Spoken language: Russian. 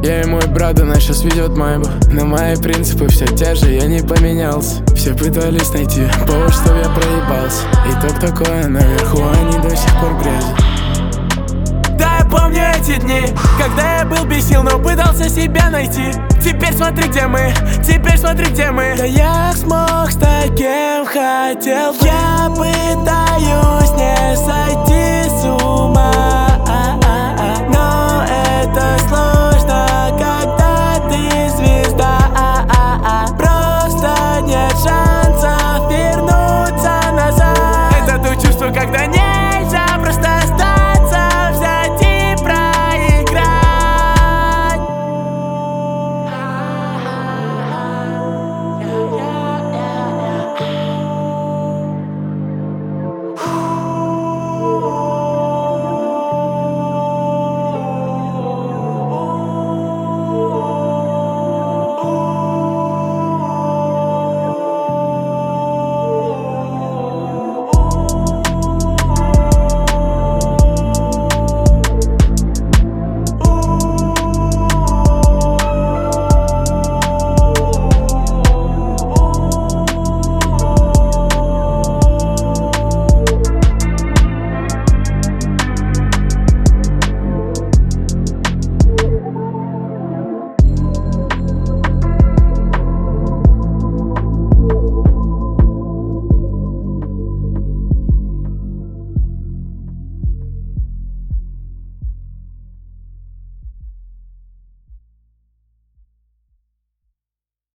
Я и мой брат, она сейчас ведет майбу, но мои принципы все те же, я не поменялся. Все пытались найти повод, что я проебался. Итог такой, наверху они до сих пор грязят. Да, я помню эти дни, когда я был бесил, но пытался себя найти. Теперь смотри, где мы, теперь смотри, где мы. Да я смог стать кем хотел бы. Я пытаюсь не сойти с ума.